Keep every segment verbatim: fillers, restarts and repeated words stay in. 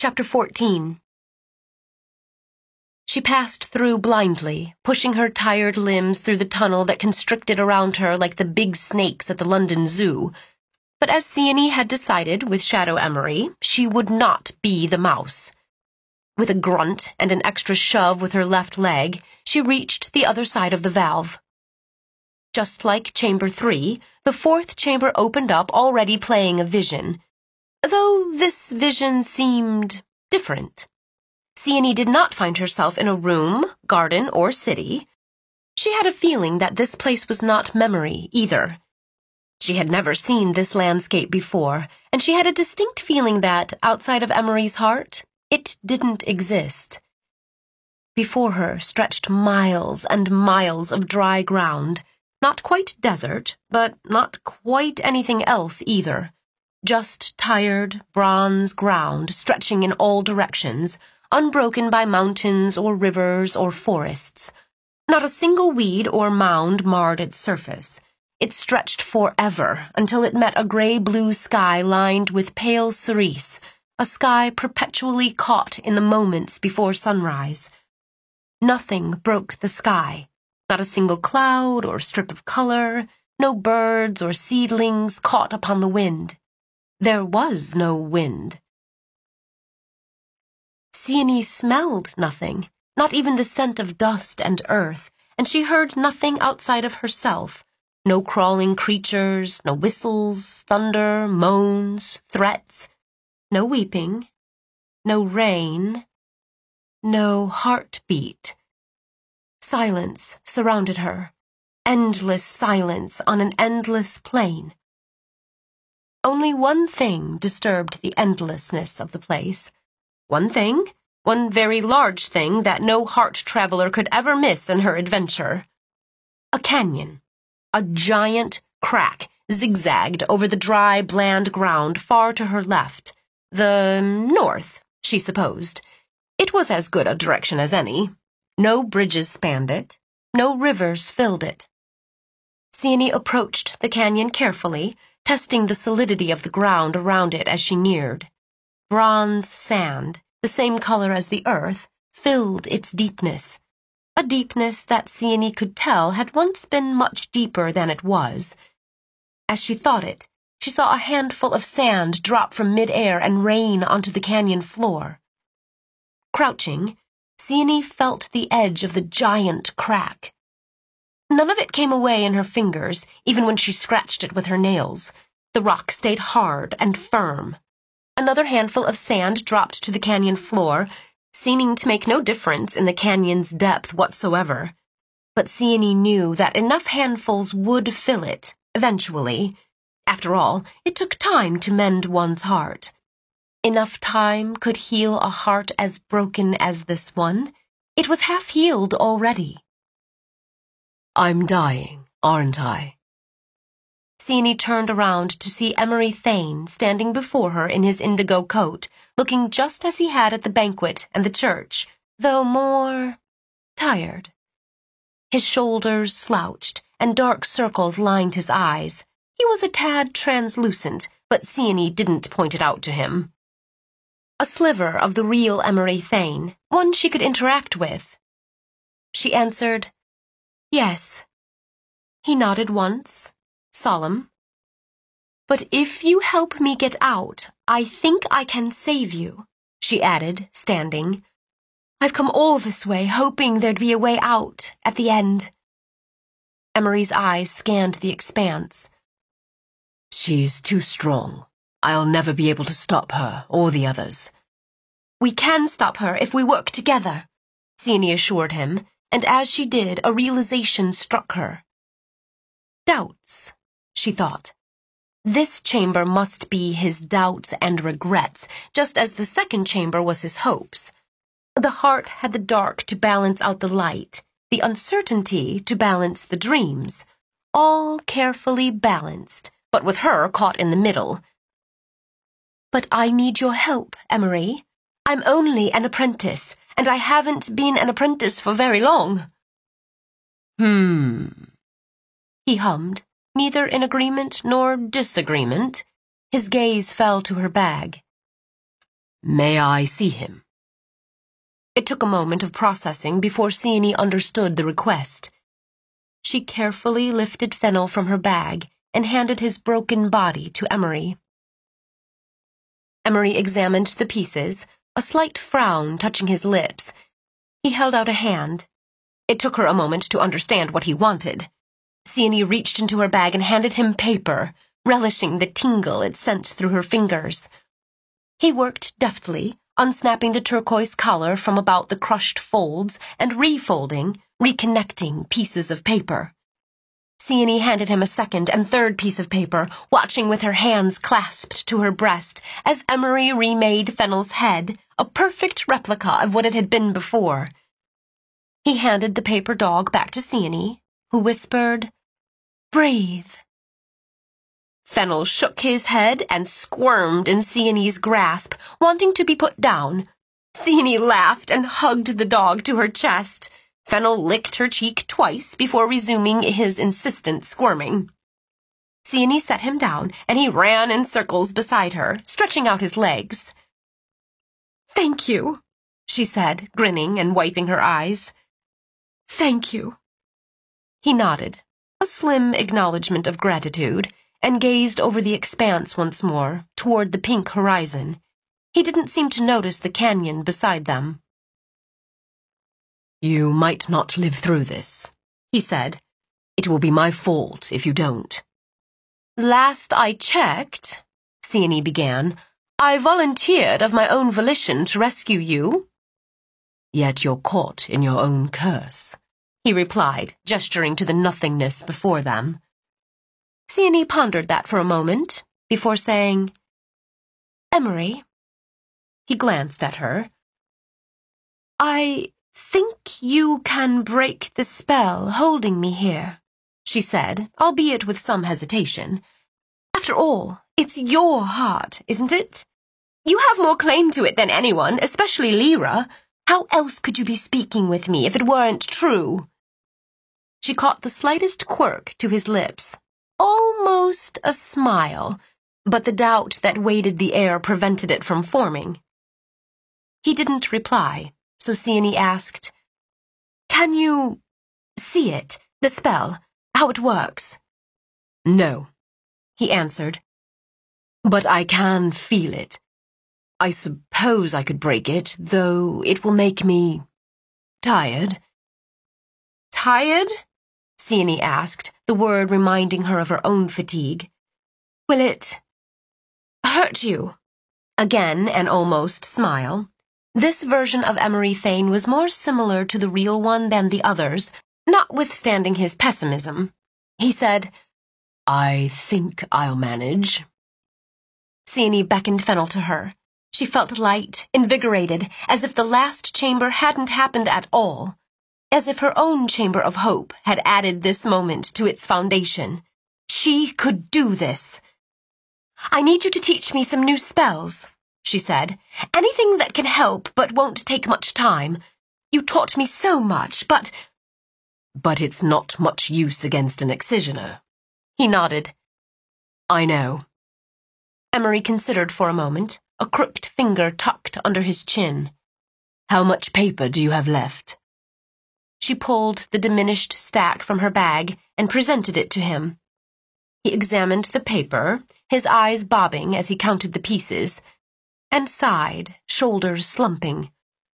Chapter fourteen. She passed through blindly, pushing her tired limbs through the tunnel that constricted around her like the big snakes at the London Zoo. But as Sione had decided with Shadow Emery, she would not be the mouse. With a grunt and an extra shove with her left leg, she reached the other side of the valve. Just like Chamber three, the fourth chamber opened up already playing a vision, though this vision seemed different. Sione did not find herself in a room, garden, or city. She had a feeling that this place was not memory either. She had never seen this landscape before, and she had a distinct feeling that, outside of Emery's heart, it didn't exist. Before her stretched miles and miles of dry ground, not quite desert, but not quite anything else either. Just tired, bronze ground stretching in all directions, unbroken by mountains or rivers or forests. Not a single weed or mound marred its surface. It stretched forever until it met a gray-blue sky lined with pale cerise, a sky perpetually caught in the moments before sunrise. Nothing broke the sky, not a single cloud or strip of color, no birds or seedlings caught upon the wind. There was no wind. Sione smelled nothing, not even the scent of dust and earth, and she heard nothing outside of herself. No crawling creatures, no whistles, thunder, moans, threats, no weeping, no rain, no heartbeat. Silence surrounded her, endless silence on an endless plain. Only one thing disturbed the endlessness of the place. One thing, one very large thing that no heart traveler could ever miss in her adventure. A canyon. A giant crack zigzagged over the dry, bland ground far to her left. The north, she supposed. It was as good a direction as any. No bridges spanned it. No rivers filled it. Sione approached the canyon carefully, testing the solidity of the ground around it as she neared. Bronze sand, the same color as the earth, filled its deepness. A deepness that Sione could tell had once been much deeper than it was. As she thought it, she saw a handful of sand drop from mid-air and rain onto the canyon floor. Crouching, Sione felt the edge of the giant crack. None of it came away in her fingers, even when she scratched it with her nails. The rock stayed hard and firm. Another handful of sand dropped to the canyon floor, seeming to make no difference in the canyon's depth whatsoever. But Sione knew that enough handfuls would fill it, eventually. After all, it took time to mend one's heart. Enough time could heal a heart as broken as this one. It was half-healed already. I'm dying, aren't I? Sione turned around to see Emery Thane standing before her in his indigo coat, looking just as he had at the banquet and the church, though more tired. His shoulders slouched, and dark circles lined his eyes. He was a tad translucent, but Sione didn't point it out to him. A sliver of the real Emery Thane, one she could interact with. She answered, "Yes." He nodded once, solemn. "But if you help me get out, I think I can save you," she added, standing. "I've come all this way, hoping there'd be a way out at the end." Emery's eyes scanned the expanse. She's too strong. I'll never be able to stop her or the others. "We can stop her if we work together," Sione assured him, and as she did, a realization struck her. Doubts, she thought. This chamber must be his doubts and regrets, just as the second chamber was his hopes. The heart had the dark to balance out the light, the uncertainty to balance the dreams, all carefully balanced, but with her caught in the middle. "But I need your help, Emery. I'm only an apprentice, and I haven't been an apprentice for very long." Hmm, he hummed, neither in agreement nor disagreement. His gaze fell to her bag. May I see him? It took a moment of processing before Sienny understood the request. She carefully lifted Fennel from her bag and handed his broken body to Emery. Emery examined the pieces, a slight frown touching his lips. He held out a hand. It took her a moment to understand what he wanted. Sienny reached into her bag and handed him paper, relishing the tingle it sent through her fingers. He worked deftly, unsnapping the turquoise collar from about the crushed folds and refolding, reconnecting pieces of paper. Sienny handed him a second and third piece of paper, watching with her hands clasped to her breast as Emery remade Fennel's head, a perfect replica of what it had been before. He handed the paper dog back to Sienny, who whispered, "Breathe." Fennel shook his head and squirmed in Sienny's grasp, wanting to be put down. Sienny laughed and hugged the dog to her chest. Fennel licked her cheek twice before resuming his insistent squirming. Sienny set him down, and he ran in circles beside her, stretching out his legs. "Thank you," she said, grinning and wiping her eyes. "Thank you." He nodded, a slim acknowledgement of gratitude, and gazed over the expanse once more, toward the pink horizon. He didn't seem to notice the canyon beside them. You might not live through this, he said. It will be my fault if you don't. Last I checked, Sienny began, I volunteered of my own volition to rescue you. Yet you're caught in your own curse, he replied, gesturing to the nothingness before them. Sienny pondered that for a moment, before saying, "Emery." He glanced at her. "I think you can break the spell holding me here," she said, albeit with some hesitation. "After all, it's your heart, isn't it? You have more claim to it than anyone, especially Lyra. How else could you be speaking with me if it weren't true?" She caught the slightest quirk to his lips. Almost a smile, but the doubt that weighted the air prevented it from forming. He didn't reply, so Sienny asked, "Can you see it, the spell, how it works?" "No," he answered. "But I can feel it. I suppose I could break it, though it will make me tired." "Tired?" Sienny asked, the word reminding her of her own fatigue. "Will it hurt you?" Again an almost smile. This version of Emery Thane was more similar to the real one than the others, notwithstanding his pessimism. He said, "I think I'll manage." Sienny beckoned Fennel to her. She felt light, invigorated, as if the last chamber hadn't happened at all. As if her own chamber of hope had added this moment to its foundation. She could do this. "I need you to teach me some new spells," she said. "Anything that can help but won't take much time. You taught me so much, but—" "But it's not much use against an excisioner." He nodded. "I know." Emery considered for a moment, a crooked finger tucked under his chin. "How much paper do you have left?" She pulled the diminished stack from her bag and presented it to him. He examined the paper, his eyes bobbing as he counted the pieces, and sighed, shoulders slumping.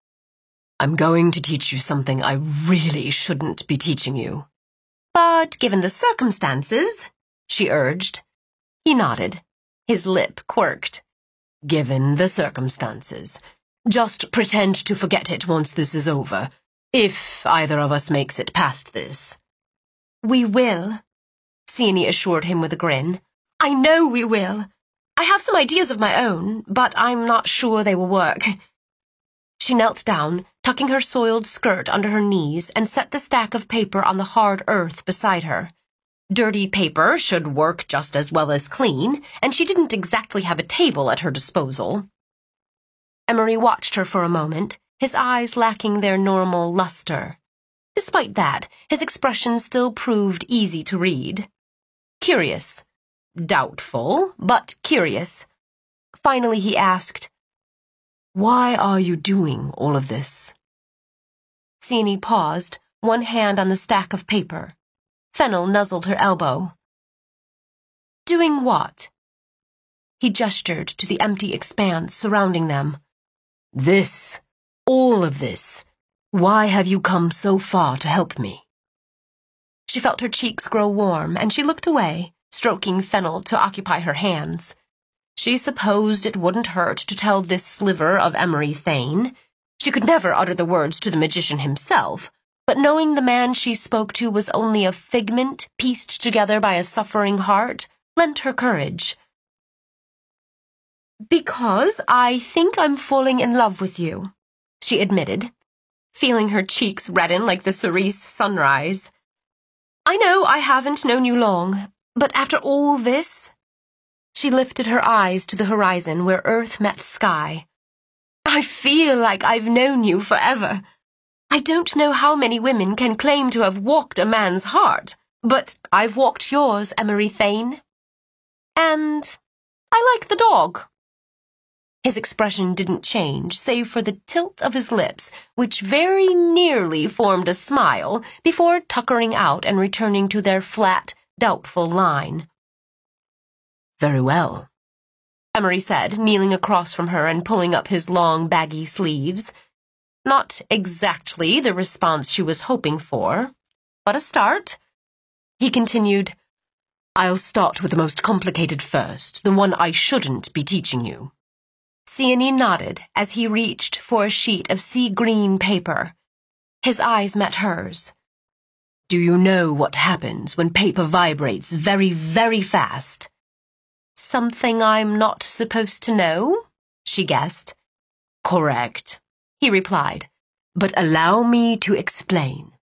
"I'm going to teach you something I really shouldn't be teaching you." "But given the circumstances," she urged. He nodded. His lip quirked. "Given the circumstances. Just pretend to forget it once this is over. If either of us makes it past this." "We will," Sienny assured him with a grin. "I know we will. I have some ideas of my own, but I'm not sure they will work." She knelt down, tucking her soiled skirt under her knees, and set the stack of paper on the hard earth beside her. Dirty paper should work just as well as clean, and she didn't exactly have a table at her disposal. Emery watched her for a moment, his eyes lacking their normal luster. Despite that, his expression still proved easy to read. Curious. Doubtful, but curious. Finally he asked, Why are you doing all of this? Sienny paused, one hand on the stack of paper. Fennel nuzzled her elbow. Doing what? He gestured to the empty expanse surrounding them. This. All of this. Why have you come so far to help me? She felt her cheeks grow warm, and she looked away, stroking Fennel to occupy her hands. She supposed it wouldn't hurt to tell this sliver of Emery Thane. She could never utter the words to the magician himself, but knowing the man she spoke to was only a figment pieced together by a suffering heart lent her courage. Because I think I'm falling in love with you, she admitted, feeling her cheeks redden like the cerise sunrise. I know I haven't known you long, but after all this... She lifted her eyes to the horizon where earth met sky. I feel like I've known you forever. I don't know how many women can claim to have walked a man's heart, but I've walked yours, Emery Thane. And I like the dog. His expression didn't change, save for the tilt of his lips, which very nearly formed a smile before tuckering out and returning to their flat, doubtful line. Very well, Emery said, kneeling across from her and pulling up his long, baggy sleeves. Not exactly the response she was hoping for, but a start. He continued, I'll start with the most complicated first, the one I shouldn't be teaching you. Sienny nodded as he reached for a sheet of sea-green paper. His eyes met hers. Do you know what happens when paper vibrates very, very fast? Something I'm not supposed to know, she guessed. Correct, he replied. But allow me to explain.